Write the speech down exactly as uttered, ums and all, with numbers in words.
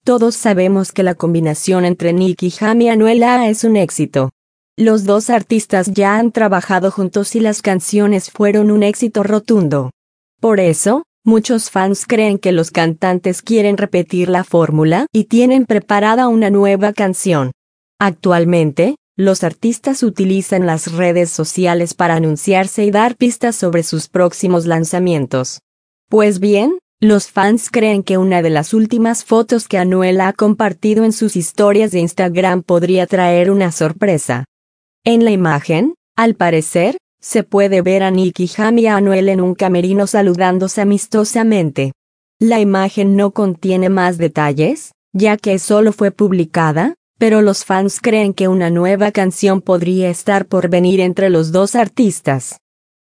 Todos sabemos que la combinación entre Nicky Jam y Anuel A A es un éxito. Los dos artistas ya han trabajado juntos y las canciones fueron un éxito rotundo. Por eso, muchos fans creen que los cantantes quieren repetir la fórmula y tienen preparada una nueva canción. Actualmente, los artistas utilizan las redes sociales para anunciarse y dar pistas sobre sus próximos lanzamientos. Pues bien, los fans creen que una de las últimas fotos que Anuel ha compartido en sus historias de Instagram podría traer una sorpresa. En la imagen, al parecer, se puede ver a Nicky Jam y a Anuel en un camerino saludándose amistosamente. La imagen no contiene más detalles, ya que solo fue publicada, pero los fans creen que una nueva canción podría estar por venir entre los dos artistas.